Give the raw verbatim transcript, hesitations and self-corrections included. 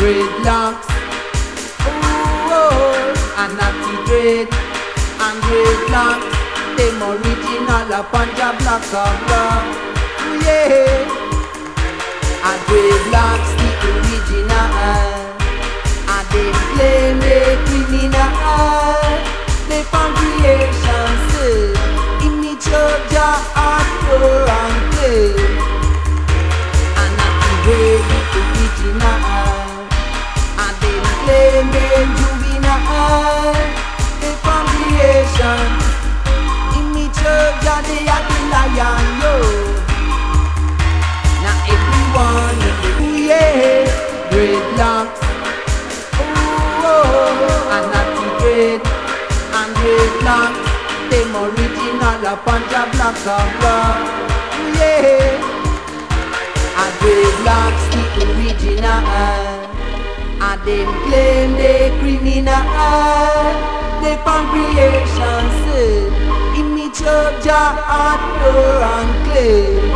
dreadlocks. Oh, and natty dread and dreadlocks. Them original a Punjab black of rock. Yeah, and dreadlocks the original. And they claim they criminal. They found creation still. Image of Jah art pure and clear. And natty dread the original. And they claim they juvenile. They found creation. Jah, they are the lion, yo. Now everyone in the ooh, yeah, dreadlocks. Oh, and natty dread and dreadlocks. Them original a Punjab black of rock. Ooh, yeah, and dreadlocks the original. And them claim they criminal. They found creation still. Image of Jah art pure and clear.